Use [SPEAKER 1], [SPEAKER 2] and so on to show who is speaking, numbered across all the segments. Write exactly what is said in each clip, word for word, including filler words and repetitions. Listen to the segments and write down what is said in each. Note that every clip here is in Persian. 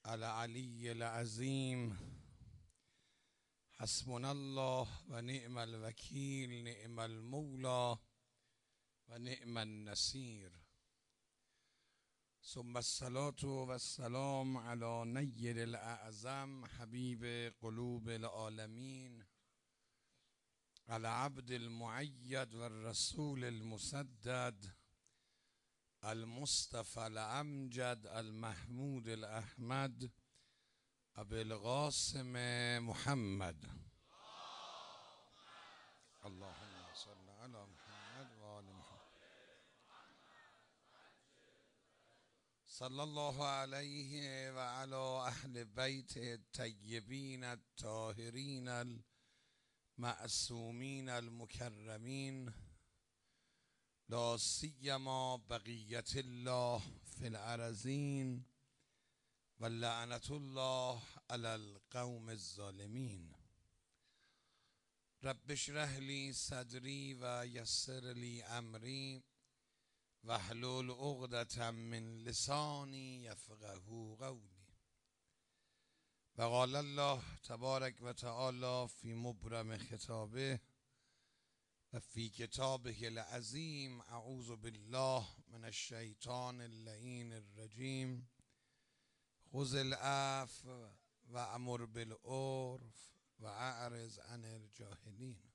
[SPEAKER 1] العلی العظیم. حسبنا الله و نعم الوکیل، نعم المولا و نعم النصیر. ثم الصلاة و السلام علی نیر الاعظم حبیب قلوب العالمین، العبد المؤید و الرسول المسدد، المصطفى الامجد المحمود الاحمد، ابی القاسم محمد. اللهم صل علی محمد و آل محمد. صلی الله علیه و علی اهل بیت الطیبین الطاهرین المعصومین المکرمین، لا سیما بقیت الله فی الارضین و لعنت الله علی القوم الظالمین. رب اشرح لی صدری و یسر لی امری واحلل عقدة من لسانی یفقهوا قولی. و قال الله تبارک و تعالی فی مبرم خطابه و فی کتابه العظیم: اعوذ بالله من الشیطان اللعین الرجیم، خذ العفو و امر بالعرف و اعرض عن الجاهلین.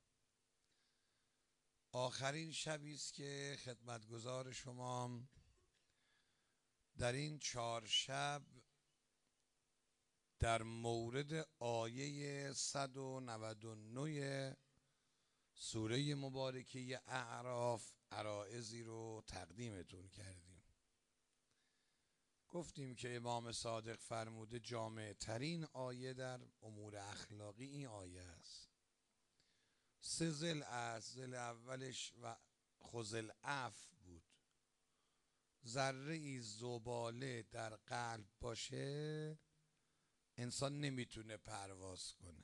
[SPEAKER 1] آخرین شبی است که خدمتگزار شما در این چهار شب در مورد آیه صد و نود و نه سوره مبارکه اعراف عرائضی رو تقدیمتون کردیم. گفتیم که امام صادق فرموده جامع ترین آیه در امور اخلاقی این آیه است. سه ذل است. ذل اولش و خذ العفو بود. ذره ای زباله در قلب باشه انسان نمیتونه پرواز کنه.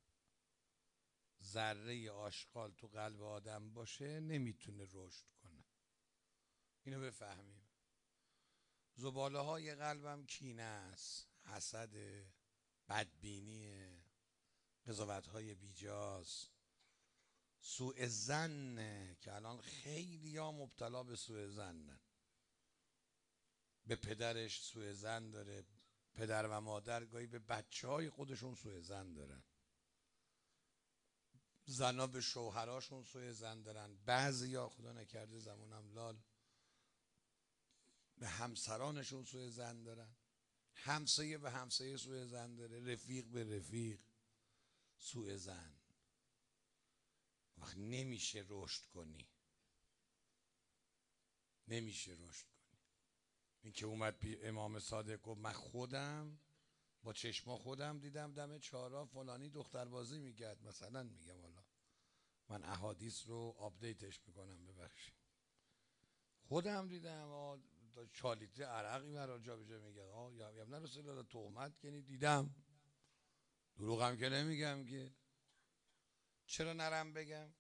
[SPEAKER 1] ذره آشغال تو قلب آدم باشه نمیتونه رشد کنه. اینو بفهمیم. زباله های قلبم کینه است، حسد، بدبینی، قضاوت های بیجاست، سوء ظن که الان خیلی ها مبتلا به سوء ظنن. به پدرش سوء ظن داره، پدر و مادر گاهی به بچه های خودشون سوء ظن دارن، زنا به شوهراشون سوء ظن دارن، بعضیا خدا نکرده زمانم لال به همسرانشون سوء ظن دارن، همسایه به همسایه سوء ظن داره، رفیق به رفیق سوء ظن. وقت نمیشه رشد کنی، نمیشه رشد کنی. این که اومد بی امام صادق گفت من خودم با چشما خودم دیدم دم چهارراه فلانی دختر بازی میکرد، مثلا میگم والا من احادیث رو آپدیتش میکنم ببخشید، خودم دیدم چهار لیتر عرقی برای جا به جا میگه آه یا یا نه رسول الله تهمت کنی دیدم، دروغم که نمیگم که، چرا نرم بگم؟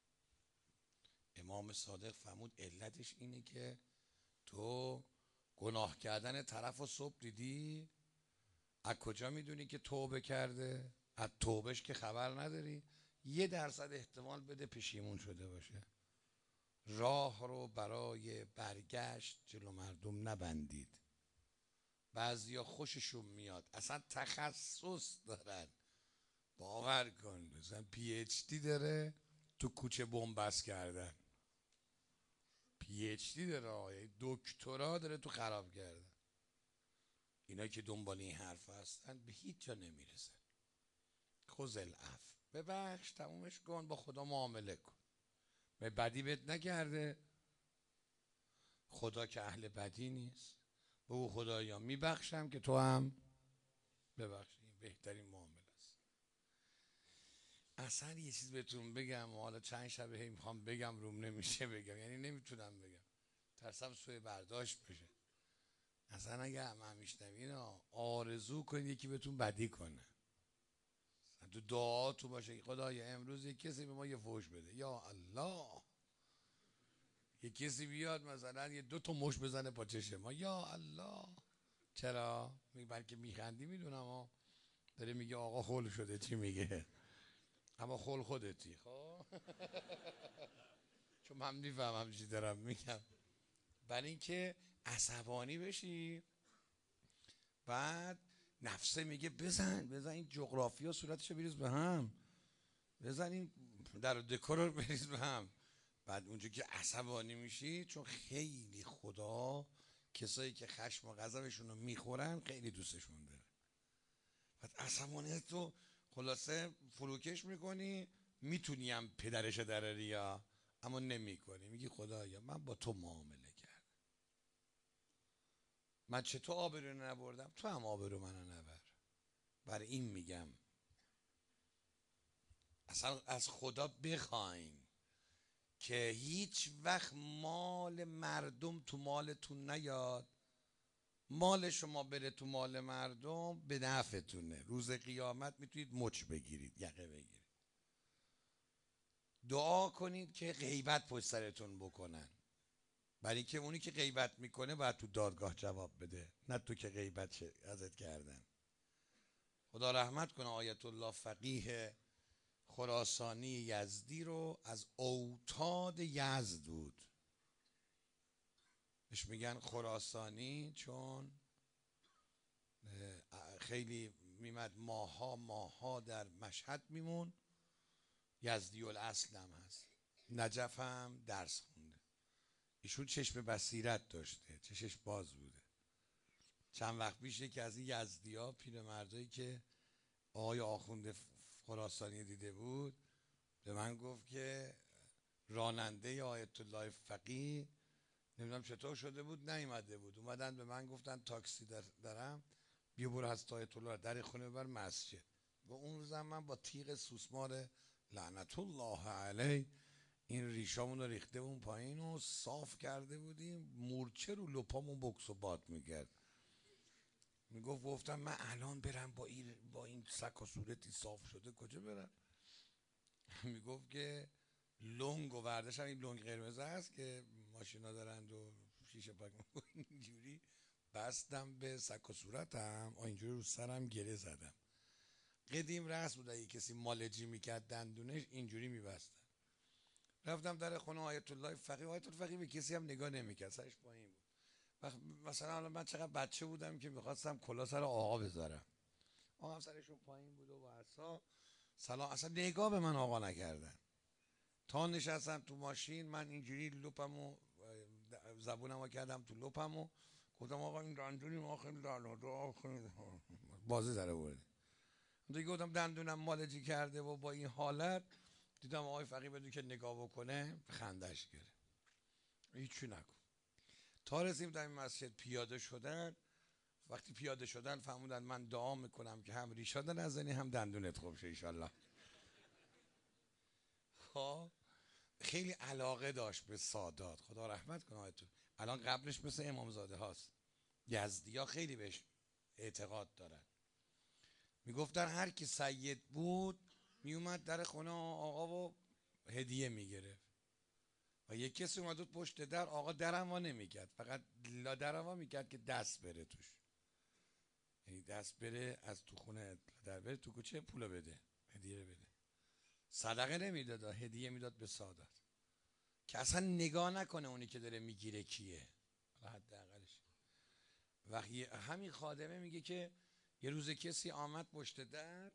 [SPEAKER 1] امام صادق فرمود علتش اینه که تو گناه کردن طرف و صبح دیدی، از کجا میدونی که توبه کرده؟ از توبهش که خبر نداری؟ یه درصد احتمال بده پشیمون شده باشه. راه رو برای برگشت جلو مردم نبندید. بعضیا خوششون میاد اصلا تخصص دارن، باور کن مثلا پی اچ دی داره تو کوچه بنبست کردن، پی اچ دی داره، دکترا داره تو خراب کردن. اینا که دنبال این حرف هستن به هیچ جا نمیرسن. خذ العفو، ببخش، تمومش کن، با خدا معامله کن. به بدی بهت نکرده، خدا که اهل بدی نیست. به او خدایا میبخشم که تو هم ببخشی. این بهترین معامله است. اصلا یه چیز بهتون بگم، حالا چند شبه هی میخوام بگم روم نمیشه بگم، یعنی نمیتونم بگم، ترسم سوء برداشت بشه. اصلا اگه همه میشنوین آرزو کنید یکی بهتون بدی کنه، تو دعا تو باشه خدایا امروز یک کسی به ما یه فوش بده، یا الله، یه کسی بیاد مثلا یه دو تا مش بزنه پا چش ما، یا الله، چرا؟ میگه بلکه میخندی میدونم ها، داره میگه آقا خل شده چی میگه، اما خل خودتی. خب چون من میفهمم چی دارم میگم. برای اینکه عصبانی بشی، بعد نفسه میگه بزن بزن این جغرافیا صورتشو بریز به هم، بزن این در دکور رو بریز به هم. بعد اونجا که عصبانی میشی، چون خیلی خدا کسایی که خشم و غضبشون رو میخورن خیلی دوستشون داره، بعد عصبانیت رو خلاصه فروکش میکنی، میتونی هم پدرش در ریا، اما نمیکنی. میگی خدایا من با تو معامله کردم، من چطور آبرو نبردم، تو هم آبرو منو نبر. برای این میگم اصلا از خدا بخواین که هیچ وقت مال مردم تو مالتون نیاد، مال شما بره تو مال مردم به نفعتونه. روز قیامت میتونید مچ بگیرید، یقه بگیرید. دعا کنید که غیبت پشت سرتون بکنن، برای اینکه اونی که غیبت میکنه باید تو دادگاه جواب بده، نه تو که غیبت ازت کردن. خدا رحمت کنه آیت الله فقیه خراسانی یزدی رو، از اوتاد یزد بود. بهش میگن خراسانی چون خیلی میمد ماها ماها در مشهد میمون. یزدی الاصل هم هست، نجف هم درس خونده. ایشون چشم بصیرت داشته، چشش باز بوده. چند وقت پیش که از این یزدی ها پیرمردایی که آقای آخوند خراسانی دیده بود به من گفت که راننده آیت الله فقیه نمیدونم چطور شده بود نیومده بود، اومدن به من گفتن تاکسی دارم بیا برو از آیت الله در خونه ببر مسجد. و اون روزم من با تیغ سوسمار لعنت الله علیه این ریشامون رو ریخته اون پایین و صاف کرده بودیم، مورچه رو لپامون بکس و باد میکرد. میگفت گفتم من الان برم با این با این سک و صورتی صاف شده کجا برم؟ میگفت که لنگ و وردش هم این لنگ قرمز هست که ماشینا دارند و شیشه پاک اینجوری بستم به سک و صورتم، اینجوری رو سرم گره زدم. قدیم رسم بود اگه کسی مالجی میکرد دندونش اینجوری میبستن. رفتم در خونه آیت الله فقیه، آیت الله فقیه به کسی هم نگاه نمیکرد، سرش پایین بود. مثلا من چقدر بچه بودم که میخواستم کلاه سر آقا بذارم، آقا سرشون پایین بود و واسا سلام، اصلا نگاه به من آقا نکردن. تا نشستم تو ماشین من اینجوری لپمو زبونمو کردم تو لپمو، گفتم آقا این دندونی ما خیلی دلودا بازی داره بود. دیگه گفتم دندونم مالجی کرده و با این حالت دیدم آقای فقیه بدون که نگاه بکنه خندش گرفت، هیچی نکن. تا رسیم در این مسجد پیاده شدن، وقتی پیاده شدن فهموندن من دعا میکنم که هم ریشات نزنی هم دندونت خوب شه انشالله. خب خیلی علاقه داشت به سادات، خدا رحمت کنه آیتون. الان قبلش مثل امامزاده هاست، یزدی ها خیلی بهش اعتقاد دارن. میگفتن هر کی سید بود میومد در خونه آقا و هدیه میگرفت، و یک کسی اومد بود پشت در، آقا درم وا نمیکرد، فقط لا درم وا میکرد که دست بره توش، یعنی دست بره از تو خونه در بره تو کوچه پولو بده، هدیه بده. صدقه نمیداد، هدیه میداد به سادات که اصلا نگاه نکنه اونی که داره میگیره کیه، حداقلش. وقتی همین خادمه میگه که یه روز کسی آمد پشت در،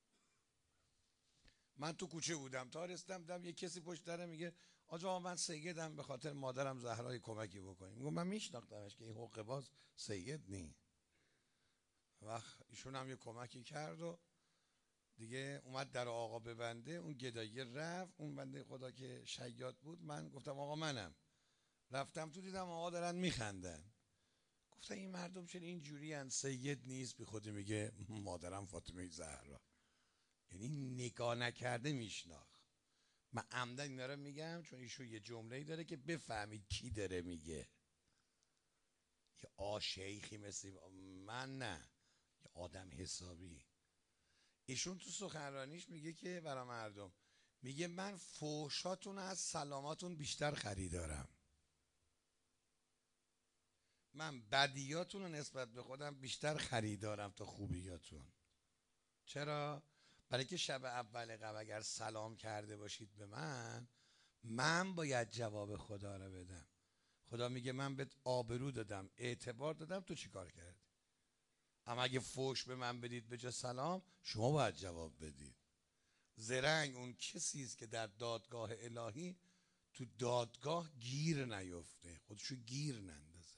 [SPEAKER 1] من تو کوچه بودم تا رسیدم دیدم یه کسی پشت در میگه آقا من سیدم به خاطر مادرم زهرا کمکی بکنیم. میگم من میشناختمش که این حقه باز سید نی. وقت ایشون هم یه کمکی کرد و دیگه اومد در آقا ببنده، اون گدایی رفت، اون بنده خدا که شیاد بود من گفتم آقا منم، رفتم تو دیدم آقا دارن میخندن، گفتم این مردم چون این جوری ان، سید نیست بی خودی میگه مادرم فاطمه زهرا، یعنی نگاه نکرده میشناخت. من عمدن اینا رو میگم چون ایشون یه جمله‌ای داره که بفهمید کی داره میگه. یه آ شیخی مثل من، نه یه آدم حسابی. ایشون تو سخنرانیش میگه که برای مردم میگه من فوشاتون از سلاماتون بیشتر خریدارم. من بدیاتون رو نسبت به خودم بیشتر خریدارم تا خوبیاتون. چرا؟ برای که شب اول قبل اگر سلام کرده باشید به من، من باید جواب خدا رو بدم. خدا میگه من بهت آبرو دادم، اعتبار دادم، تو چی کار کردی؟ اما اگه فوش به من بدید به جا سلام، شما باید جواب بدید. زرنگ اون کسی است که در دادگاه الهی تو دادگاه گیر نیفته، خودشو گیر نندازه.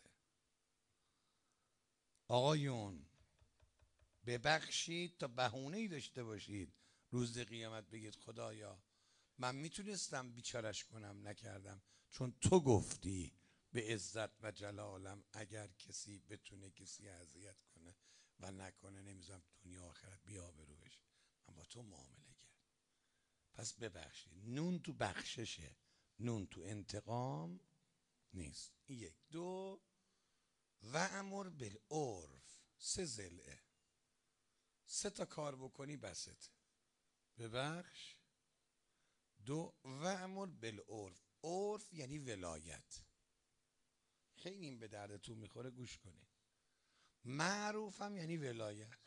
[SPEAKER 1] آقایون ببخشید تا بهونه‌ای داشته باشید روز قیامت بگید خدایا من میتونستم بیچارش کنم نکردم، چون تو گفتی به عزت و جلالم اگر کسی بتونه کسی اذیت کنه و نکنه نمیذارم دنیا آخرت بی‌آبرو بشه. من با تو معامله کردم، پس ببخشید. نون تو بخششه، نون تو انتقام نیست. این یک. دو، و امر بالعرف، سه ضلعه، سه تا کار بکنی بسته. ببخش. دو، و امر بالعرف. عرف یعنی ولایت. خیلی این به دردتون میخوره، گوش کنید. معروف هم یعنی ولایت.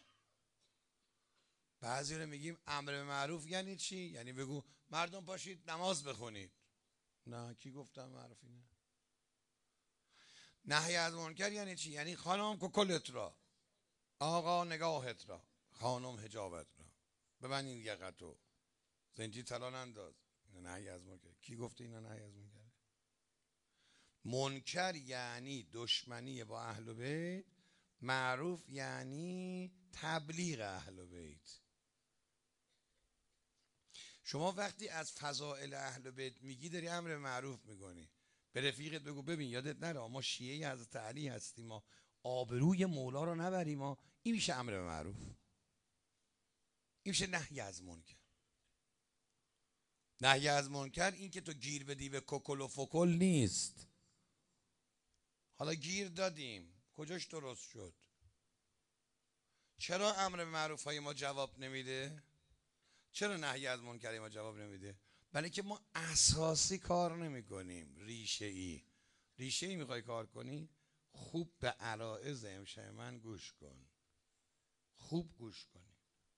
[SPEAKER 1] بعضی رو میگیم امر معروف یعنی چی؟ یعنی بگو مردم پاشید نماز بخونید. نه، کی گفتم معروف اینه؟ نهی از منکر یعنی چی؟ یعنی خانم کلت را، آقا نگاهت را، خانم حجابت را، ببند این یقتو، زنجی طلا ننداز. نهی از منکر. کی گفته اینا نهی از منکر؟ منکر یعنی دشمنی با اهل بیت، معروف یعنی تبلیغ اهل بیت. شما وقتی از فضائل اهل بیت میگی داری امر معروف میکنی. به رفیقت بگو ببین یادت نره ما شیعه حضرت علی هستیم، ما آبروی مولا رو نبریم، ما این میشه امر معروف، این میشه نهی از منکر. نهی از منکر این که تو گیر بدی به کوکل و فکل نیست. حالا گیر دادیم، کجاش درست شد؟ چرا امر معروف های ما جواب نمیده؟ چرا نهی از منکر ما جواب نمیده؟ برای که ما اساسی کار نمی کنیم، ریشه ای. ریشه ای میخوای کار کنی؟ خوب به عرائض امشب من گوش کن، خوب گوش کنی.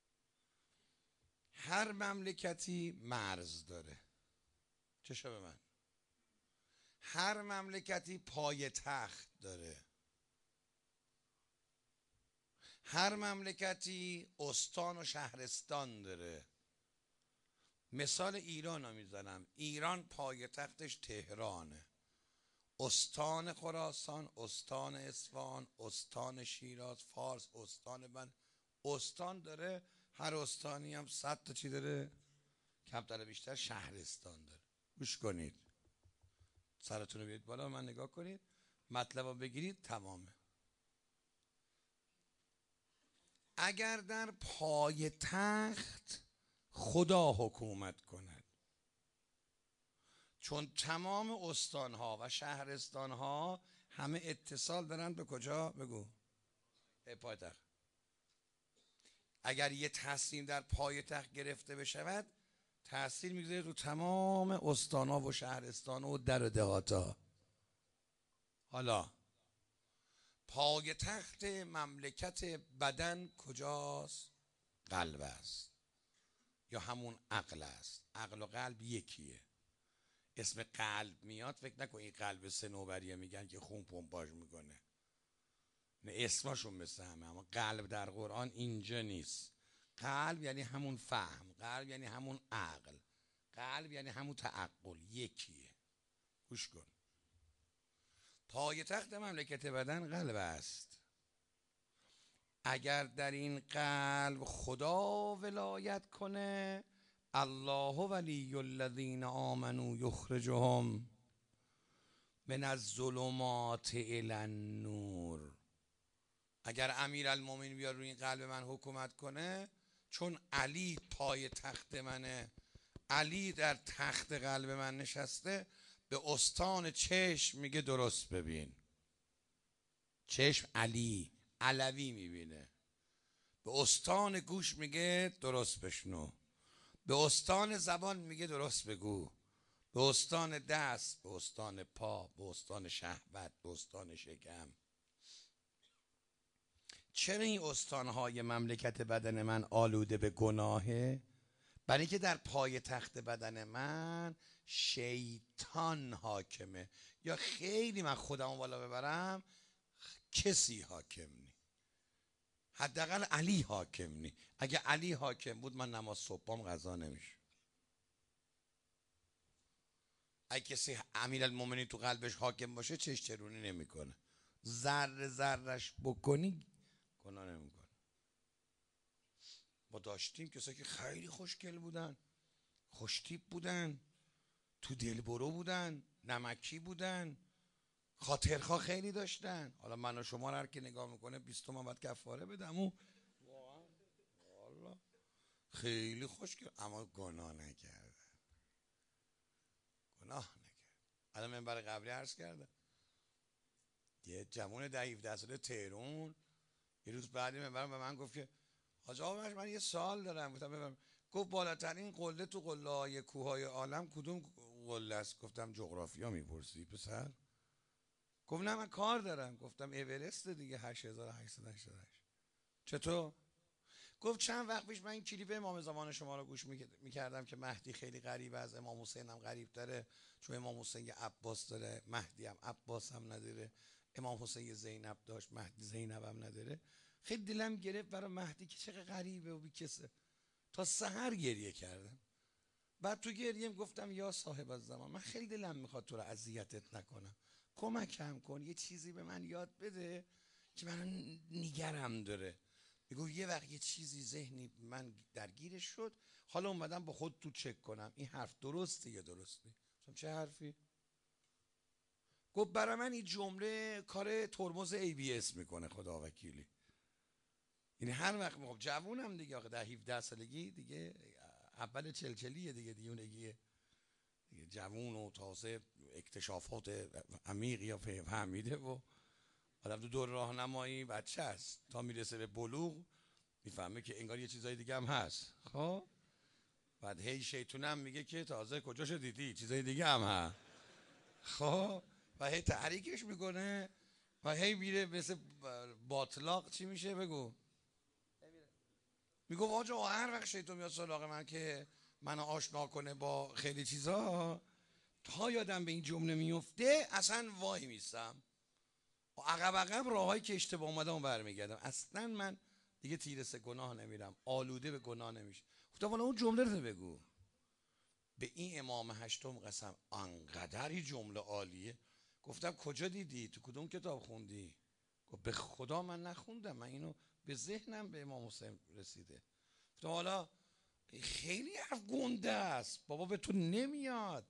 [SPEAKER 1] هر مملکتی مرز داره، چشم به من. هر مملکتی پای تخت داره. هر مملکتی استان و شهرستان داره. مثال ایران رو میزنم. ایران پای تختش تهرانه، استان خراسان، استان اصفهان، استان شیراز، فارس، استان بند، استان داره. هر استانی هم صد تا چی داره؟ کمتر بیشتر شهرستان داره. گوش کنید، سرتون رو بیارید بالا، من نگاه کنید، مطلب رو بگیرید، تمامه. اگر در پای تخت خدا حکومت کند، چون تمام استانها و شهرستانها همه اتصال دارن به کجا؟ بگو. به پای تخت. اگر یه تصمیم در پای تخت گرفته بشود، تأثیر میگذاره رو تمام استانها و شهرستانها و در و دهاتا. حالا پای تخت مملکت بدن کجاست؟ قلب است، یا همون عقل است. عقل و قلب یکیه. اسم قلب میاد فکر نکن این قلب صنوبریه میگن که خون پمپاژ میکنه، نه، اسمشون مثل همه، اما قلب در قرآن اینجا نیست. قلب یعنی همون فهم، قلب یعنی همون عقل، قلب یعنی همون تعقل، یکیه. گوش کن. پای تخت مملکت بدن قلب است. اگر در این قلب خدا ولایت کنه، الله ولی الذین آمنوا یخرجهم من الظلمات الی النور. اگر امیرالمومنین بیاد روی این قلب من حکومت کنه، چون علی پای تخت منه، علی در تخت قلب من نشسته، به استان چشم میگه درست ببین. چشم علی علوی میبینه. به استان گوش میگه درست بشنو. به استان زبان میگه درست بگو. به استان دست، به استان پا، به استان شهوت، به استان شکم. چرا این استانهای مملکت بدن من آلوده به گناهه؟ برای که در پای تخت بدن من شیطان حاکمه. یا خیلی من خودمو بالا ببرم، کسی حاکم نی، حداقل علی حاکم نی. اگه علی حاکم بود من نماز صبحام قضا نمیشه. اگه کسی امیرالمومنین تو قلبش حاکم باشه چش چرونی نمیکنه، ذره ذرش بکنی گناه نمیکنه. ما داشتیم کسایی که خیلی خوشگل بودن، خوشتیپ بودن، تو دلبرو بودن، نمکی بودن، خاطرخواه خیلی داشتن. حالا من و شما رو هر که نگاه میکنه بیست تومن باید کفاره بدم و والا خیلی خوشگل، اما گناه نکردن، گناه نکرد. الان منبر قبلی عرض کردم یه جوان ده هفده ساله تهران یه روز بعدی منبر به من گفت که حاج آقا من یه سوال دارم. گفتم ببرم. گفت بالاترین قله تو قله های کوههای عالم کدوم قله است؟ گفتم جغرافیا میپرسی پسر؟ گفت نه من کار دارم. گفتم اورست دیگه، هشت هزار و هشتصد و هشتاد و هشت. چطور؟ گفت چند وقت پیش من این کلیپ امام زمان شما رو گوش میکردم که مهدی خیلی غریبه، از امام حسین هم غریب داره، چون امام حسین یه عباس داره، مهدی هم عباس هم نداره. امام حسین یه زینب داشت، مهدی زینب هم نداره. خیلی دلم گرفت برای مهدی که چقدر غریبه و بیکسه. تا سحر گریه کردم. بعد تو گریم گفتم یا صاحب الزمان، من خیلی دلم میخواد تو رو اذیتت نکنم، کمکم کن، یه چیزی به من یاد بده که من نیگرم داره. میگو یه وقت یه چیزی ذهنی من درگیرش شد، حالا اومدم با خود تو چک کنم این حرف درسته یا درست نیست. گفتم چه حرفی؟ گفت برای من این جمله کار ترمز ای بی اس میکنه، خدا وکیلی. یعنی هر وقت میگم جوونم دیگه، آخه در هفده سالگی دیگه اول چلچلیه دیگه، دیونگیه دیگه، جوون و تازه اکتشافات عمیقی یا فهمیده و آدم تو دور راهنمایی بچه است تا میرسه به بلوغ میفهمه که انگار یه چیزای دیگه هم هست. خب بعد هی شیطونم میگه که تازه کجاشو دیدی، چیزای دیگه هم هست. خب و هی تحریکش میکنه و هی میره مثل باطلاق چی میشه بگو، میگو آجا هر وقت شیطون میاد سراغ من که منو آشنا کنه با خیلی چیزا، تا یادم به این جمله میفته اصلا وای میستم و عقب عقب راهایی که اشتباه اومدم و برمیگردم. اصلا من دیگه تیرسه گناه نمیرم، آلوده به گناه نمیشه. گفتم والا اون جمله رو بگو. به این امام هشتم قسم انقدر این جمله عالیه. گفتم کجا دیدی؟ تو کدوم کتاب خوندی؟ گفت به خدا من نخوندم، من اینو به ذهنم به امام حسین رسیده. گفتم حالا خیلی حرف گنده است بابا، به تو نمیاد.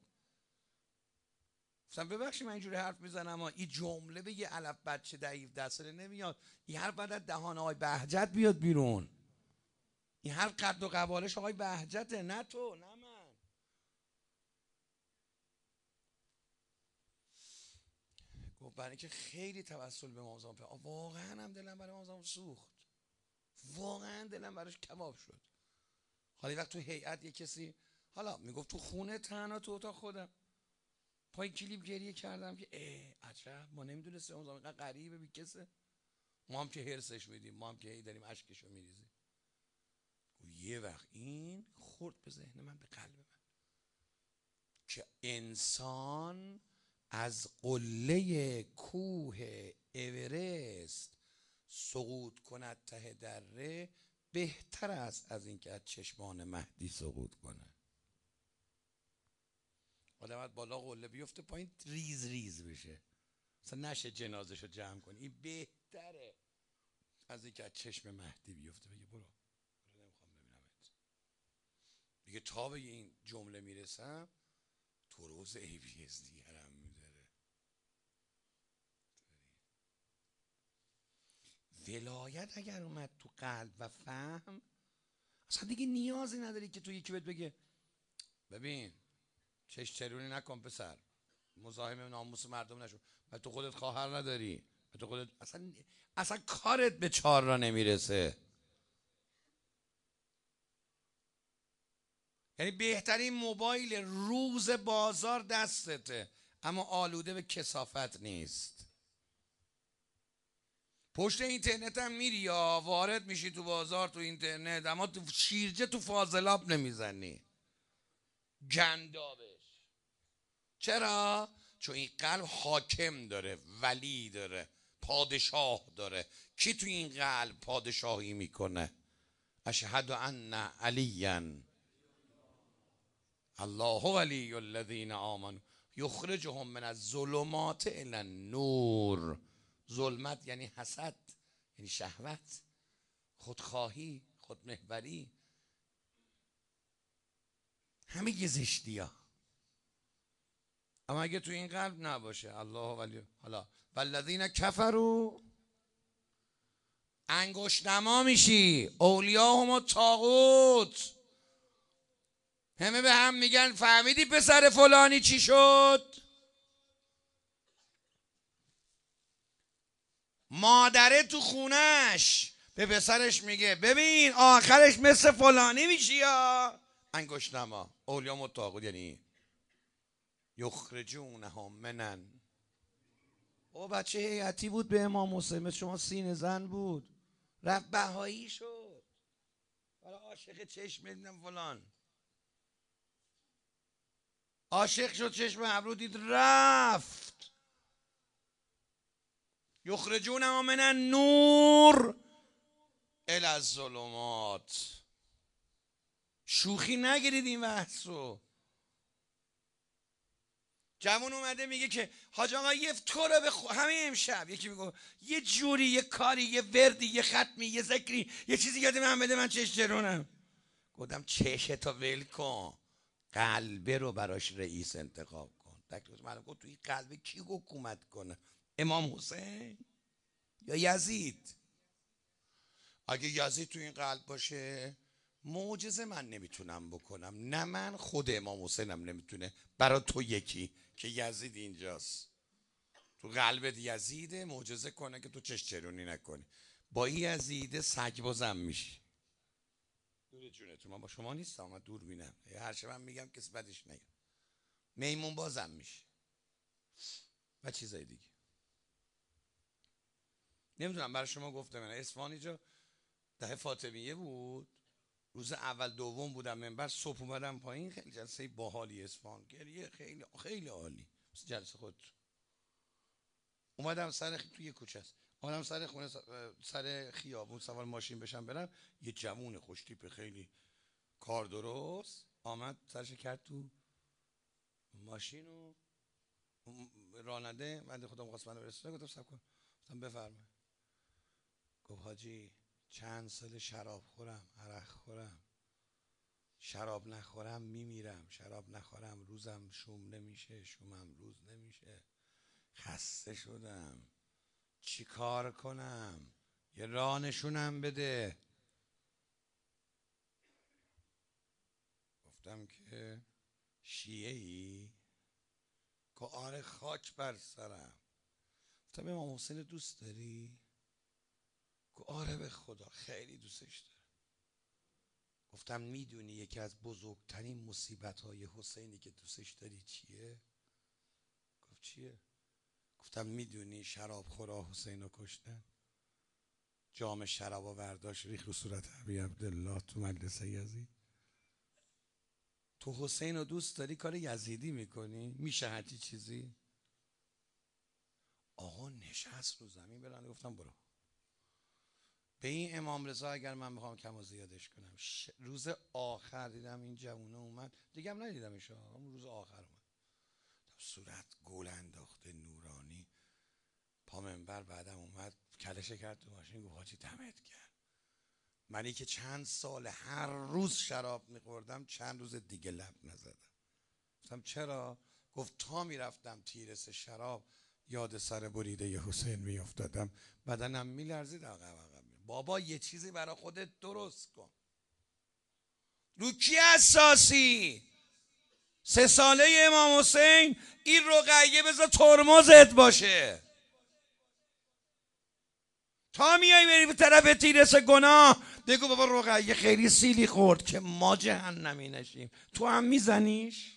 [SPEAKER 1] گفتم ببخشید من اینجوری حرف میزنم اما این جمله به یه علف بچه ضعیف دستره نمیاد. این حرف باید از دهان آقای بهجت بیاد بیرون. این حرف قد و قوارش آقای بهجته، نه تو نه من. گفت برای که خیلی توسل به امام زمان، واقعا هم دلم برای امام زمان سوخت، واقعا دلم براش کباب شد. حالا وقت تو هیئت یه کسی حالا میگفت تو خونه تنها تو اتاق خودم پای کلیپ گریه کردم که اه عجب ما نمیدونستیم اون زمان غریبه بی کسه، ما هم که هرسش میدیم، ما هم که هی داریم اشکشو میریزیم. یه وقت این خورد به ذهن من، به قلب من، که انسان از قله کوه اورست سقوط کند ته دره بهتر است از اینکه از چشمان مهدی سقوط کنه. آدم بالا قله بیفته پایین ریز ریز بشه، مثلا نشه جنازشو جمع کنی، این بهتره از اینکه از چشم مهدی بیفته بگه برو برو نمیخوام ببینمت. دیگه تا به این جمله میرسم تو روز ای بی اس دیگرم میذاره. ولایت اگر اومد تو قلب و فهم، اصلا دیگه نیازی نداری که تو یکی بهت بگه ببین چش چرونی نکن پسر، مزاحم ناموس مردم نشو، و تو خودت خواهر نداری، و تو خودت اصلا اصلا کارت به چهار را نمیرسه. یعنی بهترین موبایل روز بازار دستته اما آلوده به کثافت نیست. پشت اینترنت هم میری یا وارد میشی تو بازار تو اینترنت، اما تو شیرجه تو فاضلاب نمیزنی گندابش. چرا؟ چون این قلب حاکم داره، ولی داره، پادشاه داره. کی تو این قلب پادشاهی میکنه؟ اشهد ان علیاً الله ولی الذین آمنوا یخرجهم من الظلمات الی النور. ظلمت یعنی حسد، یعنی شهوت، خودخواهی، خودمحوری، همه زشتی ها. اما اگه تو این قلب نباشه الله ولی، حالا والذین کفروا انگشت نما میشی، اولیاءهم الطاغوت. همه به هم میگن فهمیدی پسر فلانی چی شد؟ مادره تو خونش به پسرش میگه ببین آخرش مثل فلانی میشی یا انگشت نما. اولیاءهم الطاغوت یعنی یخرجونهم منن. او بچه هیئتی بود به امام حسین، مثل شما سینه زن بود، رفت بهایی شد، حالا عاشق چشم دیدم فلان، عاشق شد چشم ابرو دید رفت. یخرجونهم من النور الی الظلمات. شوخی نگیرید این بحثو. جوان اومده میگه که حاج آقا یه تو رو به خو... همه امشب یکی میگه یه جوری، یه کاری، یه وردی، یه ختمی، یه ذکری، یه چیزی یاد من بده من چش جرونم. گفتم چشتو ول کن، قلبه رو براش رئیس انتخاب کن. دکتر معلوم گفت توی قلبه کی حکومت کنه؟ امام حسین یا یزید؟ اگه یزید تو این قلب باشه معجزه من نمیتونم بکنم، نه من، خود امام حسینم نمیتونه. برای تو یکی که یزید اینجاست تو قلبت یزیده معجزه کنه که تو چش چرونی نکنی. با این یزیده سگ بازم میشی. دور جونتون، من با شما نیستم، من دور بینم، هر شب من میگم کسی بدش نگه، میمون بازم میشه و چیزای دیگه. نمیدونم برای شما گفتم من اصفهان اینجا ده فاطمیه بود، روز اول دوم بودم منبر، صبح اومدم پایین، خیلی جلسه باحالی اصفهان، گریه خیلی خیلی عالی، جلسه خود اومدم سر خ... توی کوچه است، اومدم سر خونه سر خیابون سوار ماشین بشم برم، یه جوون خوش تیپ خیلی کار درست آمد سرش کرد تو ماشین و راننده من خودم خواست منو برسونه، گفتم صبر کن، گفتم بفرمایید. گفت حاجی چند سال شراب خورم، عرق خورم، شراب نخورم میمیرم، شراب نخورم روزم شوم نمیشه، شومم روز نمیشه، خسته شدم، چی کار کنم، یه راه نشونم بده. گفتم که شیعه ای؟ که آره خاک بر سرم. گفتم امام حسین دوست داری؟ که آره به خدا خیلی دوستش دارم. گفتم میدونی یکی از بزرگترین مصیبت های حسینی که دوستش داری چیه؟ گفت چیه؟ گفتم میدونی شراب خورا حسین رو کشتن، جام شراب رو برداشت ریخ رو صورت ابی عبدالله تو مجلس یزید. تو حسین رو دوست داری کار یزیدی میکنی؟ میشه هرچی چیزی؟ آقا نشست رو زمین برن. گفتم برو. به این امام رضا اگر من میخوام کم و زیادش کنم، ش... روز آخر دیدم این جوونه اومد، دیگه هم ندیدمش، اون روز آخر اومد، صورت گل انداخته نورانی، پا منبر، بعدم اومد کلشه کرد تو ماشین، گفت حاجی دمت گرم، منی که چند سال هر روز شراب میخوردم چند روز دیگه لب نزدم. گفتم چرا؟ گفت تا میرفتم تیرس شراب یاد سر بریده ی حسین میافتادم، بدنم میلرزید عقب عقب. بابا یه چیزی برای خودت درست کن. رو کی اساسی؟ سه ساله امام حسین این رقیه بذار ترمزت باشه. تا میای بری به طرف تیرس گناه بگو بابا رقیه خیلی سیلی خورد که ما جهنمی نشیم. تو هم میزنیش؟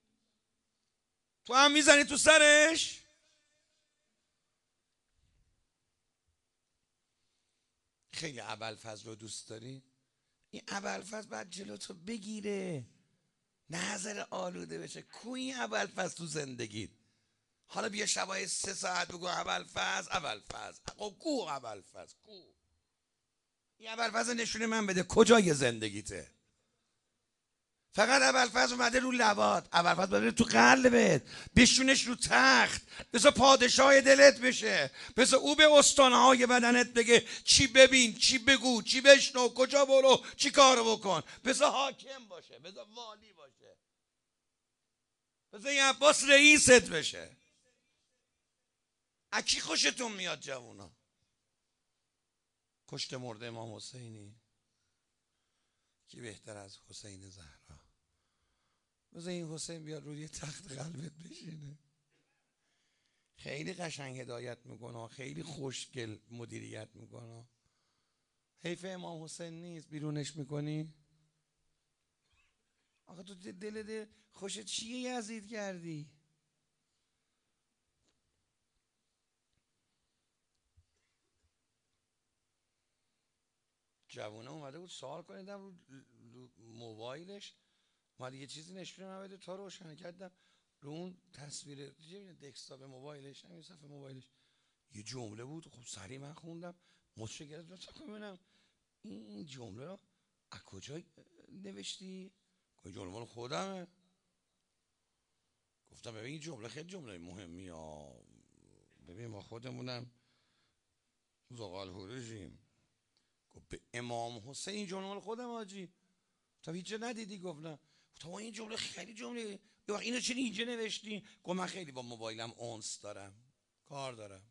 [SPEAKER 1] تو هم میزنی تو سرش؟ خیلی ابوالفضل رو دوست داری؟ این ابوالفضل بعد جلو تو بگیره، نظر آلوده بشه. کو این ابوالفضل تو زندگیت؟ حالا بیا شبای سه ساعت بگو ابوالفضل ابوالفضل. کو ابوالفضل کو؟ این ابوالفضل نشونه من بده کجای زندگیته. فقط ابوالفضل اومده رو لبات، ابوالفضل بره تو قلبت، بشونش رو تخت، بذار پادشاه دلت بشه، بذار او به استانهای بدنت بگه چی ببین، چی بگو، چی بشنو، کجا برو، چی کارو بکن. بذار حاکم باشه، بذار والی باشه، بذار این عباس رئیست بشه. اکی خوشتون میاد جوونا؟ کشت مرده امام حسینی، کی بهتر از حسین زهرا؟ بذار این حسین بیاد روی یه تخت قلبت بشینه. خیلی قشنگ هدایت میکنه، خیلی خوشگل مدیریت میکنه. حیف امام حسین نیست بیرونش میکنی؟ آخه تو دل دل خوشت چیه یزید کردی؟ جوونه اومده بود سوال کنیدم رو, رو موبایلش، اومده یه چیزی نشونه من بده تا روشن کردم رو اون تصویر دسکتاپ موبایلش، همین صفحه موبایلش یه جمله بود. خب سریع من خوندم، مچ گرفت. تا ببینم این جمله رو از کجا نوشتی؟ این جمله مال خودمه. گفتم ببین این جمله خیلی جمله مهمی ها، ببین ما خودمونم زغال هورژیم. گفت به امام حسین این جمله مال خودم آجی، تا هیچ جا ندیدی؟ گفت نه. تا این جمله خیلی جمله، یه وقت اینو چرا اینجا نوشتی؟ گفت من خیلی با موبایلم اونس دارم، کار دارم،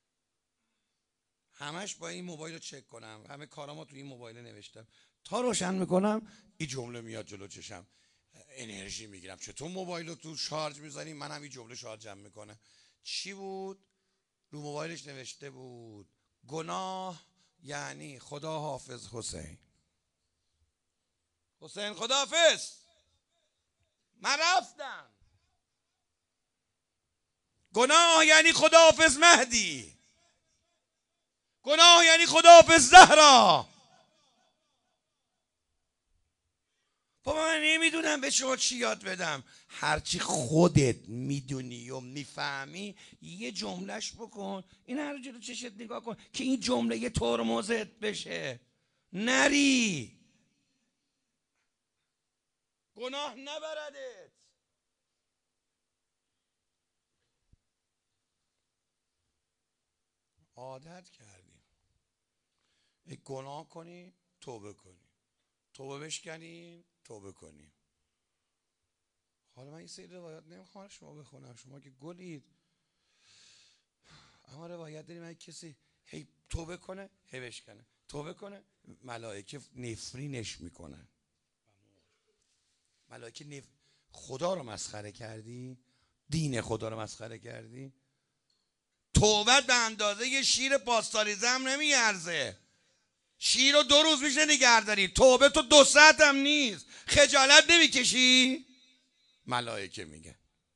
[SPEAKER 1] همش با این موبایل رو چک کنم، همه کارامو تو این موبایل نوشتم، تا روشن میکنم این جمله میاد جلو چشم، انرژی میگیرم. چطور موبایل رو تو شارژ میذاریم؟ من هم این جمله شارژم میکنه. چی بود رو موبایلش نوشته بود؟ گناه یعنی خدا حافظ حسین. حسین خدا حافظ، من رفتم. گناه یعنی خدا حافظ مهدی، گناه یعنی خدا حافظ زهرا. بابا من نمیدونم به شما چی یاد بدم، هرچی خودت میدونی و میفهمی یه جملهش بکن. این هر جلو چشت نگاه کن که این جمله یه ترمزت بشه، نری گناه نبردت. عادت کردیم گناه کنیم توبه کنیم، توبه بشکنیم توبه کنیم. حالا من این سری روایات نمیخوام شما بخونم، شما که گلید، اما روایت داریم اگه کسی هی توبه کنه هی بشکنه، توبه کنه ملائکه نفرینش میکنن. ملائکه نف... خدا رو مسخره کردی، دین خدا رو مسخره کردی. توبت به اندازه یه شیر پاستاریزه هم نمیارزه. شیر رو دو روز میشه نگه داری، توبه تو دو ساعت هم نیست. خجالت نمیکشی؟ ملائکه میگه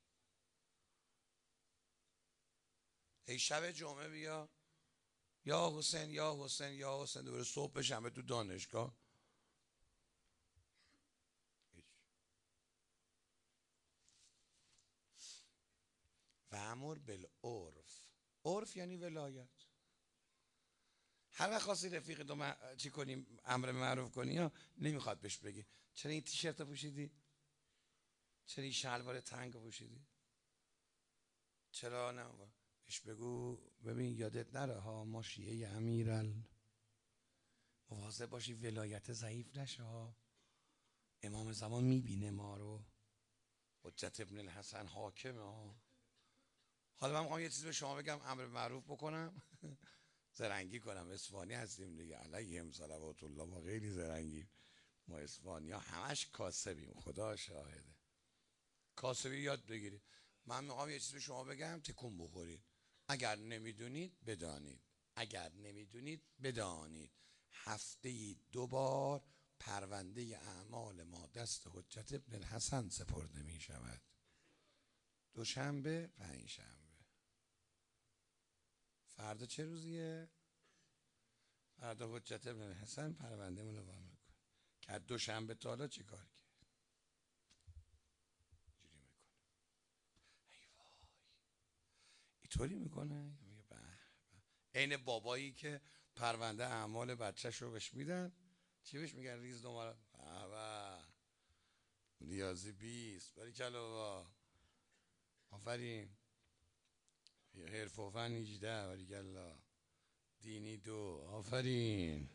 [SPEAKER 1] ای شب جمعه بیا یا حسین یا حسین یا حسین، دوباره صبح بشنبه تو دانشگاه. و امر بالعرف، عرف یعنی ولایت. هر وقت خواستی رفیق تو م... چی کنیم امر معروف کنی یا نمیخواد بهش بگی چرا این تیشرت پوشیدی، چرا این شلوار تنگ پوشیدی، چرا نه بهش بگو ببین یادت نره ها ما شیعه امیرال، مواظب باشی ولایت ضعیف نشه ها، امام زمان میبینه ما رو، حجت ابن الحسن حاکمه ها. حالا من میخوام یه چیزی به شما بگم، امر معروف بکنم زرنگی کنم. اصفهانی هستیم دیگه، علیهم صلوات الله، ما خیلی زرنگیم. ما اصفهانی ها همش کاسبیم، خدا شاهده. کاسبی یاد بگیرید. من میخوام یه چیزی به شما بگم تکون بخورید. اگر نمیدونید بدانید، اگر نمیدونید بدانید هفته ای دو بار پرونده اعمال ما دست حجت ابن الحسن سپرده می شود، دوشنبه پنج شنبه. فردا چه روزیه؟ فردا حجت ابن حسن پرونده مون رو وا میکنه که از دوشنبه تا حالا چی کار کرد. اینجوری میکنه، ای وای اینطوری میکنه. میگه به به. عین بابایی که پرونده اعمال بچهش رو بهش میدن، چی بهش میگن؟ ریز نمره. بابا ریاضی بیست، باریکلا بابا، آفرین. حرف و فن هجده، باریکلا. دینی دو، آفرین.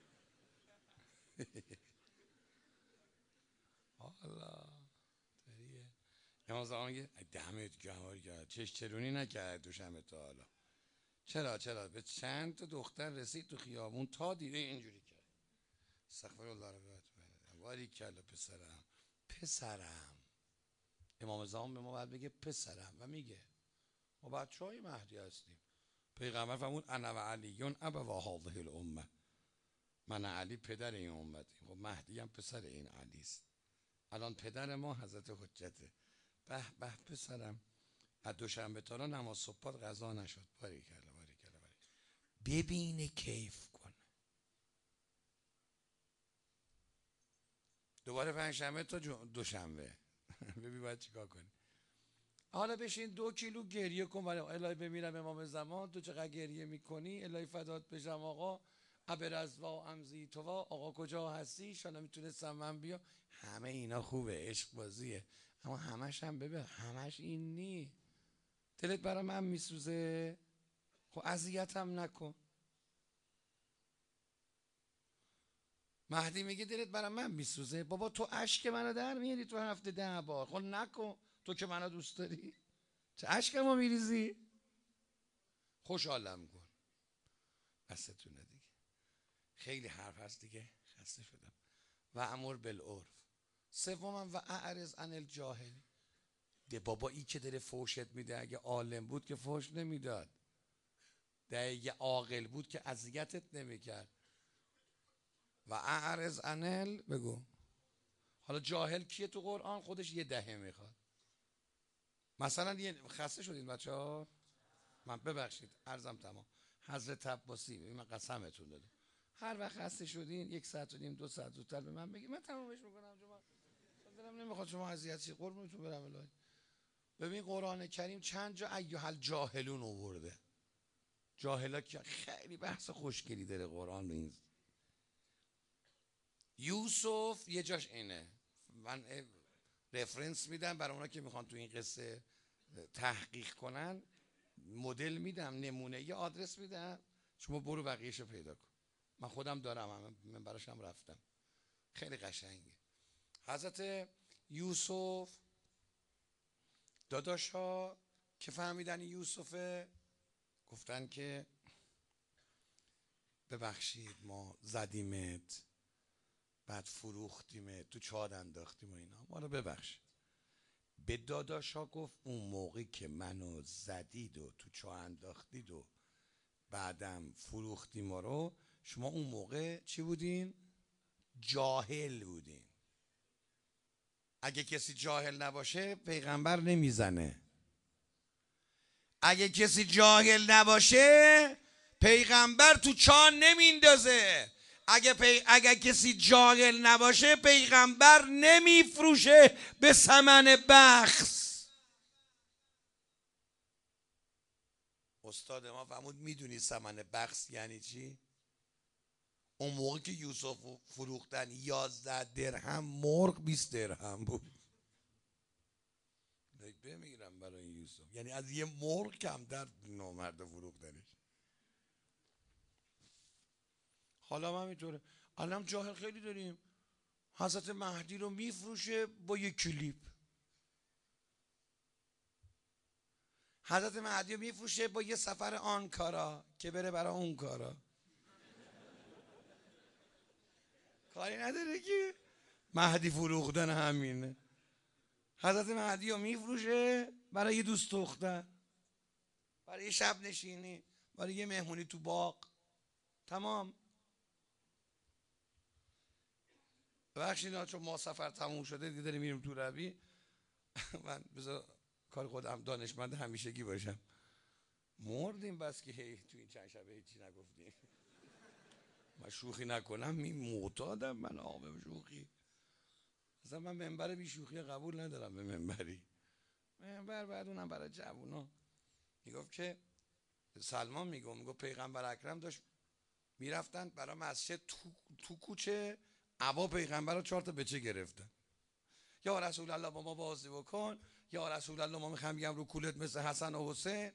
[SPEAKER 1] حالا دریه امام زمان میگه دمت گرم، باریکلا، چش چرونی نکرد دوشنبه تا حالا. چرا چرا به چند تا دختر رسید تو خیابون تا دیده اینجوری کرد. استغفر الله رو باید بره. باریکلا پسرم، پسرم. امام زمان به ما باید بگه پسرم و میگه. ما بچه های مهدی هستیم. پیغمبر فرمود انا و علیون ابوا هذه الامه، من علی پدر این امتیم. خب مهدی هم پسر این علی است. الان پدر ما حضرت حجته. به به پسرم، از دوشنبه تا حالا نماز صبحات قضا نشد. باریکلا باریکلا باریکلا. ببینه کیف کنه. دوباره پنجشنبه تا دوشنبه ببین باید چیکار کنی. حالا بشین دو کیلو گریه کن ولی الهی بمیرم امام زمان، تو چقدر گریه میکنی، الهی فدات بشم آقا، ابرزوا امزی تو آقا کجا هستی، شالا میتونستم من بیا. همه اینا خوبه، عشق بازیه، اما همش هم ببین همش این نی. دلت برای من میسوزه، خب اذیتم نکن. مهدی میگه دلت برای من میسوزه، بابا تو اشک منو در میاری تو هفته ده بار، خب نکن تو که منو دوست داری، چه اشکمو میریزی؟ خوشحالم کن. بستونه دیگه، خیلی حرف هست دیگه، خسته شدم. و امر بالعرف. سومم و اعرض عن الجاهل. ده بابا ای که داره فوشت میده اگه عالم بود که فوش نمیداد، ده اگه عاقل بود که اذیتت نمیکرد. و اعرض عن ال بگو. حالا جاهل کیه تو قرآن؟ خودش یه دهه میخواد. مثلا یه خسته شدین بچه ها؟ من ببخشید عرضم تمام. حضرت عباسی، من قسمتون دادم هر وقت خسته شدین یک ساعت و نیم دو ساعت زودتر به من بگید، من تمامش میکنم. شما دلم نمیخواد شما اذیت شید، قربونتون برم الهی. ببین قرآن کریم چند جا ایها الجاهلون آورده. جاهلا که خیلی بحث خوشگلی داره قرآن. این یوسف یه جاش اینه، من رفرنس میدم برای اونا که میخوان تو این قصه تحقیق کنن، مدل میدم، نمونه، یه آدرس میدم، شما برو بقیهشو پیدا کن. من خودم دارم، من براشم رفتم، خیلی قشنگه. حضرت یوسف داداش ها که فهمیدن یوسفه گفتن که ببخشید ما زدیمت، بعد فروختیمت، تو چاد انداختیم و اینا، ما رو ببخشید. به داداش ها گفت اون موقعی که منو زدید و تو چاه انداختید و بعدم فروختی ما رو، شما اون موقع چی بودین؟ جاهل بودین. اگه کسی جاهل نباشه پیغمبر نمیزنه. اگه کسی جاهل نباشه پیغمبر تو چاه نمیندازه. اگه, پی... اگه کسی جاهل نباشه پیغمبر نمیفروشه به ثمن بخس. استاد ما فرمود میدونی ثمن بخس یعنی چی؟ اون موقع که یوسف فروختن یازده درهم، مرغ بیست درهم بود. بمیرم برای یوسف، یعنی از یه مرغ کمتر نامرد فروختنش. حالا هم همینطوره، الان جاهل خیلی داریم. حضرت مهدی رو میفروشه با یه کلیپ، حضرت مهدی رو میفروشه با یه سفر آنکارا که بره برای اون کارا. کاری نداره که مهدی فروختن همینه. حضرت مهدی رو میفروشه برای یه دوست دختر، برای یه شب نشینی، برای یه مهمونی تو باغ. تمام. ببخشید چون ما سفر تموم شده دیگه داریم میریم تو روی. من بذار کار خودم دانشمند همیشگی باشم. مردیم بس که هی تو این چند شبه هیچی نگفتیم. من شوخی نکنم می معتادم من آقا به شوخی. اصلا من منبر بی شوخی قبول ندارم. به منبری منبر بعد اونم برای جوونا. میگفت که سلمان میگم میگفت پیغمبر اکرم داشت میرفتن برای مسجد تو, تو کوچه عبا پیغمبر رو چهار تا بچه گرفتن. یا رسول الله با ما بازی بکن، یا رسول الله ما میخوام بگم رو کولت مثل حسن و حسین.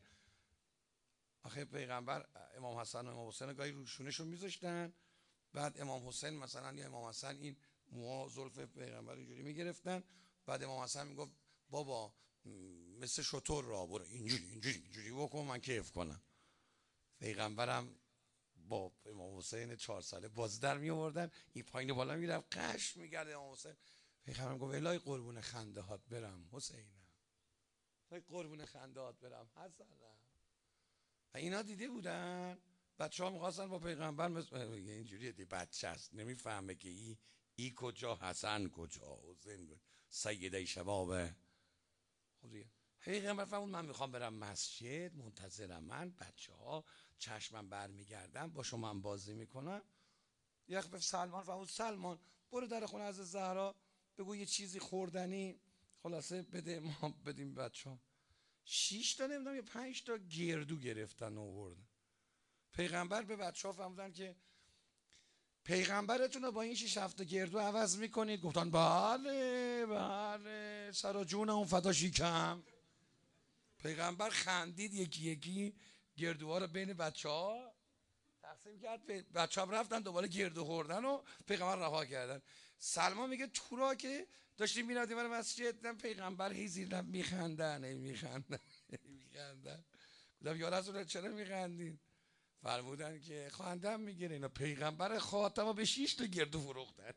[SPEAKER 1] آخه پیغمبر امام حسن و امام حسین گاهی روشونشون میذاشتن، بعد امام حسین مثلا یا امام حسن این موها زلف پیغمبر اینجوری میگرفتن، بعد امام حسن میگفت بابا مثل شطور را برو اینجوری اینجوری اینجوری بکن من کیف کنم. پیغمبرم با امام حسین چهار ساله باز در می آوردن، این پایین بالا میرفت قش میگرد امام حسین. پیغمبرم گفت الهی قربون خنده هات برم حسینم، الهی قربون خنده هات برم حسنم. و اینا دیده بودن بچه ها میخواستن با پیغمبر مثل اینجوری دی بچه است نمیفهمه که ای ای کجا حسن کجا حسین کجا سیده شباب. خب دیگه پیغمبر فرمود من میخوام برم مسجد منتظرم من بچه ها چشمم برمیگردم با شما هم بازی میکنم. یک به سلمان فرمود سلمان برو در خونه از زهرا بگو یه چیزی خوردنی خلاصه بده ما بدیم بچه ها. شیش تا نمیدونم یا پنج تا گردو گرفتن و آوردن. پیغمبر به بچه ها فرمودن که پیغمبرتون رو با این شیش هفت تا گردو عوض میکنید؟ گفتن بله بله سر جون اون فدا شیکم. پیغمبر خندید یکی یکی گردوها رو بین بچه ها تقسیم کرد، بچه ها رفتن دوباره گردو خوردن و پیغمبر رها کردن. سلمان میگه تو را که داشتیم میرفتیم برای مسجد دیدم پیغمبر هی زیر لب میخندن میخندن میخندن. گفتم یا رسول الله چرا میخندین؟ فرمودن که خواندم میگیره اینا پیغمبر خاتم رو به شیش تا گردو فروختن.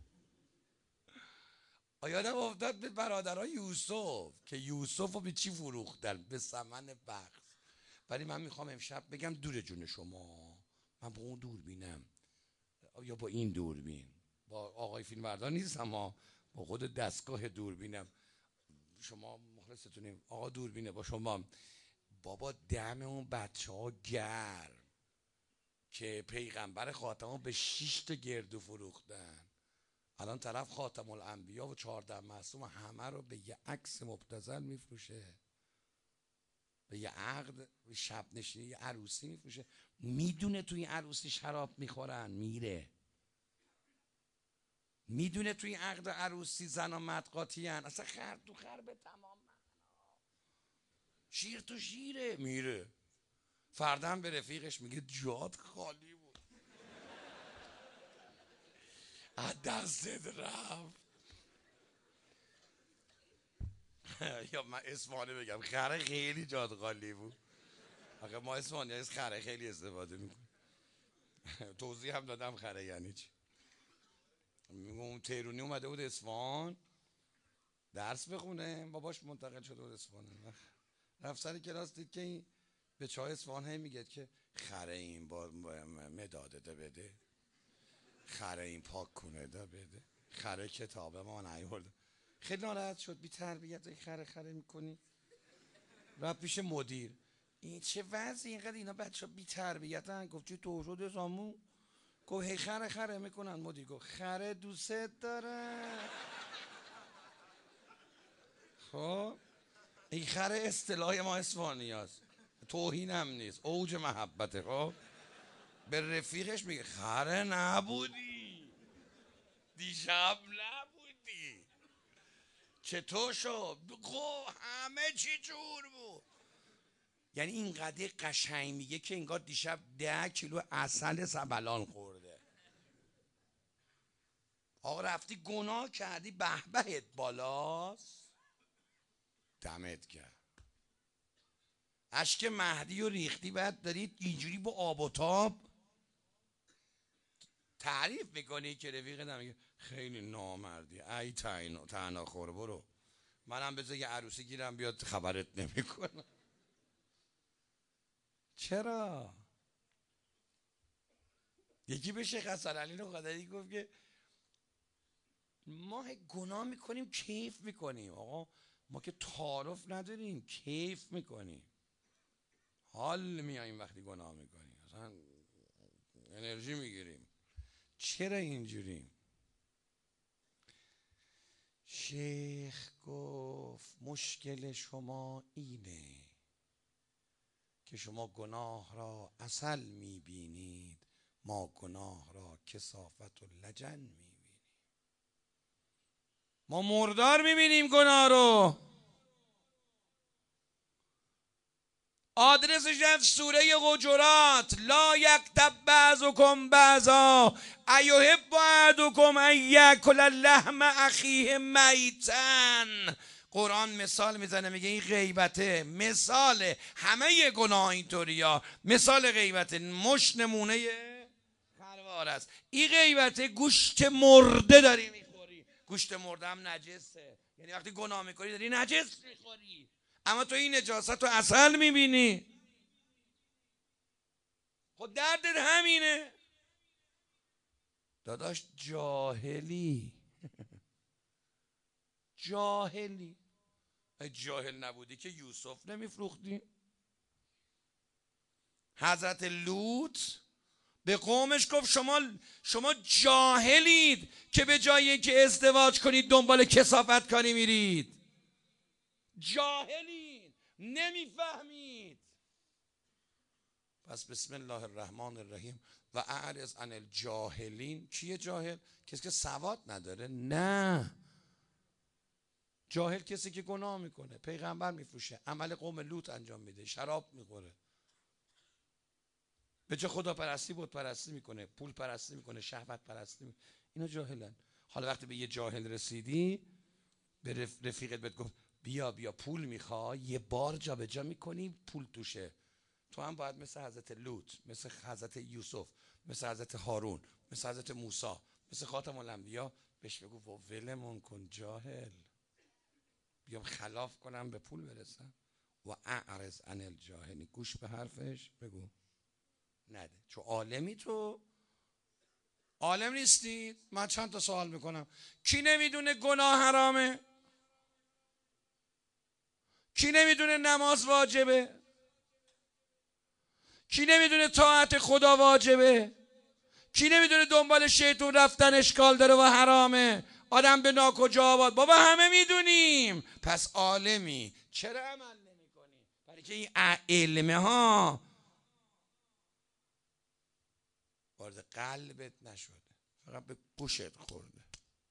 [SPEAKER 1] یادم افتاد به برادرای یوسف که یوسف رو به چی فروختن؟ به ثمن بخس. ولی من میخوام امشب بگم دور جون شما من با اون دوربینم یا با این دوربین با آقای فیلمبردار نیستم اما با خود دستگاه دوربینم. شما مخلصتونیم آقا دوربینه با شما. بابا دم اون بچه ها گرم که پیغمبر خاتم به شش تا گردو فروختن. الان طرف خاتم الانبیا و چهارده معصوم همه رو به یه عکس مبتذل میفروشه، به یه عقد شب نشینی یه عروسی میفروشه. میدونه توی عروسی شراب میخورن میره، میدونه توی عقد عروسی زن و مرد قاطیان، اصلا خر تو خر به تمام شیر تو شیره میره. فردم به رفیقش میگه جات خالی بود از دستت رفت. یا من اسمانه بگم خره خیلی جات خالی بود. آخه ما اسمانه از خره خیلی استفاده میکنیم. توضیح هم دادم خره یعنی چی. اون تیرونی اومده بود اصفهان درس بخونه، باباش منتقل شده بود اصفهان. رفت سر کلاس دید که این به چای اصفهان هی میگه که خره این با مداده ده بده، خره این پاک کنه ده بده، خره کتاب ما نیورده. خیلی ناراحت شد. بی تربیت خره خره میکنی. رفت پیش مدیر این چه وضعی اینقدر اینا بچه ها بی تربیتن. گفت چی تو شده سامو؟ گفت هی خره خره میکنن. مدیر گفت خره دوست داره. خب این خره اصطلاح ما اصفهانی هست، توهین هم نیست، اوج محبته. خب به رفیقش میگه خره نبودی دیشب نبودی چطور شد؟ خب همه چی جور بود. یعنی اینقدر قشنگ میگه که انگار دیشب ده کیلو عسل سبلان خورده. آقا رفتی گناه کردی به بهت بالاست دمت کرد. اشک مهدی و ریختی بعد دارید اینجوری با آب و تاب تعریف میکنی که رفیق نمیگه خیلی نامردی ای تاینا تنها خور برو منم بذار یه عروسی گیرم بیاد خبرت نمیکنم. چرا؟ یکی به شیخ حسن علی نقادری گفت که ما گناه میکنیم کیف میکنیم. آقا ما که تعارف نداریم کیف میکنیم، حال میاییم وقتی گناه میکنیم، اصلا انرژی میگیریم. چرا اینجوریم؟ شیخ گفت مشکل شما اینه که شما گناه را عسل میبینید، ما گناه را کثافت و لجن میبینیم. ما مردار میبینیم گناه رو. آدرسش از سوره حجرات، لا یغتب بعضکم بعضا ایحب احدکم ان یاکل لحم اخیه میتا. قرآن مثال میزنه، میگه این غیبته، مثال همه گناه اینطوریا، مثال غیبت مش نمونه خروار است. این غیبته گوشت مرده داری میخوری. گوشت مرده هم نجسه، یعنی وقتی گناه میکنی داری نجس میخوری، اما تو این نجاست رو عسل میبینی. خود دردت همینه داداش. جاهلی جاهلی جاهل نبودی که یوسف نمیفروختی؟ حضرت لوط به قومش گفت شما شما جاهلید که به جای که ازدواج کنید دنبال کثافت کاری میرید. جاهلید، نمیفهمید. پس بسم الله الرحمن الرحیم و اعرض عن الجاهلین. کیه جاهل؟ کسی که سواد نداره؟ نه، جاهل کسی که گناه میکنه، پیغمبر میفروشه، عمل قوم لوط انجام میده، شراب میخوره، به جا خدا پرستی بت پرستی میکنه، پول پرستی میکنه، شهوت پرستی میکنه. اینا جاهلن. حالا وقتی به یه جاهل رسیدی، به رف... رفیقت بهت گفت بیا بیا پول میخوای، یه بار جا به جا میکنی پول توشه. تو هم باید مثل حضرت لوط، مثل حضرت یوسف، مثل حضرت هارون، مثل حضرت موسی، مثل خاتم الانبیا بهش بگو و ولمون کن جاهل، بیام خلاف کنم به پول برسم. و اعرض عن الجاهلی، گوش به حرفش بگو نده. چون عالمی تو عالم نیستید. من چند تا سوال میکنم، کی نمیدونه گناه حرامه؟ کی نمیدونه نماز واجبه؟ کی نمیدونه طاعت خدا واجبه؟ کی نمیدونه دنبال شیطون رفتن اشکال داره و حرامه؟ آدم به ناکجا آباد. بابا همه میدونیم. پس عالمی چرا عمل نمی کنی؟ برای که این علمه ها وارد قلبت نشده، فقط به گوشت خورده.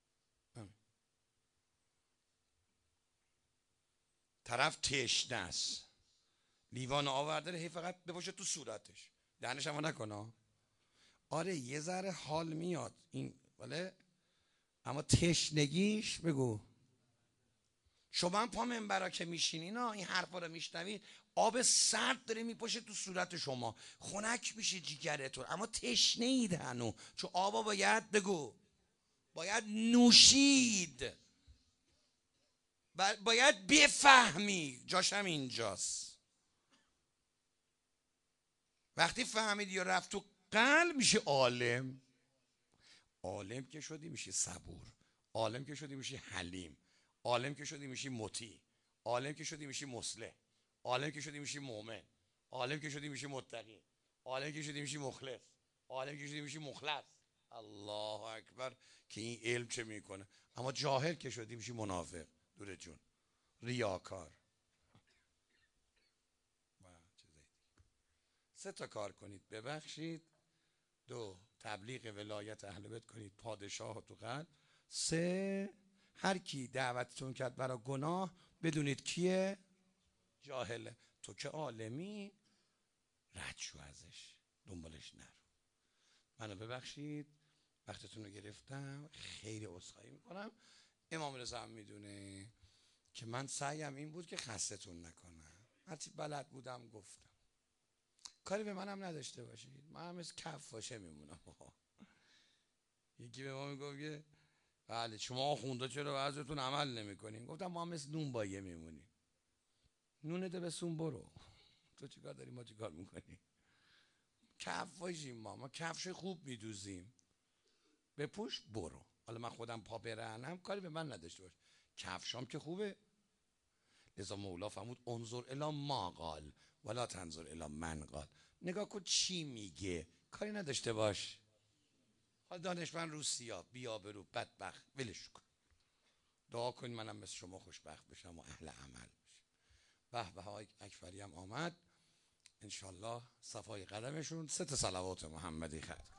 [SPEAKER 1] طرف تشنه است، لیوان آورده هی فقط بپاشه تو صورتش، دهنش هم نکنه. آره یه ذره حال میاد این ولی، اما تشنگیش بگو. شما هم پا منبرا که میشینین این حرفا رو میشنوید، آب سرد داره میپاشه تو صورت شما، خنک میشه جیگرتون، اما تشنه اید هنو، چون آبا باید بگو باید نوشید، باید بفهمی. جاشم اینجاست. وقتی فهمیدی یا رفت تو قلب میشه عالم. عالم که شدی میشی صبور، عالم که شدی میشی حلیم، عالم که شدی میشی مطیع، عالم که شدی میشی مصلح، عالم که شدی میشی مؤمن، عالم که شدی میشی متقی، عالم که شدی میشی مخلص، عالم که شدی میشی مخلص. الله اکبر. که این علم چه میکنه؟ اما جاهل که شدی میشی منافق، دور جون، ریاکار. سه تا کار کنید: ببخشید، دو تبلیغ ولایت اهل بیت کنید، پادشاه تو قلب، سه هر کی دعوتتون کرد برای گناه بدونید کیه؟ جاهله. تو که عالمی رد شو ازش، دنبالش نرو. منو ببخشید وقتتون رو گرفتم، خیلی عذرخواهی میکنم. امام رضا هم میدونه که من سعیم این بود که خستتون نکنم، هرچی بلد بودم گفتم، کاری به منم نداشته باشید، من هم مثل کف باشه میمونم. یکی به ما میگفت که بله شما خونده چرا وضعتون عمل نمی کنیم؟ گفتم ما هم مثل نون بایه میمونیم. نونته به سون برو، تو چیکار داری ما چیکار میکنیم؟ کف باشیم، ما ما کفش خوب میدوزیم، بپوش برو. حالا من خودم پا برهنم کاری به من نداشته باش، کفشام که خوبه. لذا مولا فرمود انظر الی ما قال ولا تنظر الی من قال. نگاه کن چی میگه، کاری نداشته باش. حالا دانشمند رو سیاه بیا برو بدبخت ولش کن، دعا کن منم مثل شما خوشبخت بشم و اهل عمل بشم. به به های اکبری هم آمد انشالله صفای قدمشون. سه تا صلوات محمدی خط